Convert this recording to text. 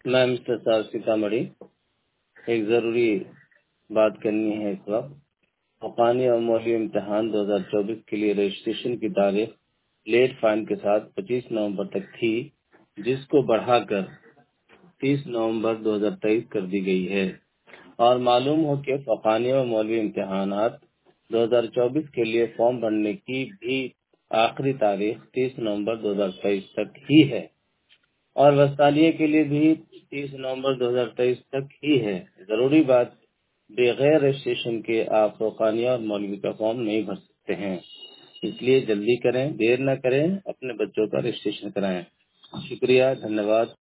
मैं मिस्टर सार सीतामढ़ी। एक ज़रूरी बात करनी है इस वक्त। फ़ुक़ानी और मौलवी इम्तिहान 2024 के लिए रजिस्ट्रेशन की तारीख लेट फाइन के साथ 25 नवंबर तक थी, जिसको बढ़ाकर 30 नवंबर 2023 कर दी गई है। और मालूम हो कि फ़ुक़ानी और मौलवी इम्तिहानात 2024 के लिए फॉर्म भरने की भी आखिरी तारीख 30 नवंबर 2023 तक ही है और वस्तालिये के लिए भी 30 नवंबर 2023 तक ही है। जरूरी बात, बगैर रजिस्ट्रेशन के आप फ़ुक़ानी और मौलवी का फॉर्म नहीं भर सकते हैं, इसलिए जल्दी करें, देर न करें, अपने बच्चों का रजिस्ट्रेशन कराएं। शुक्रिया, धन्यवाद।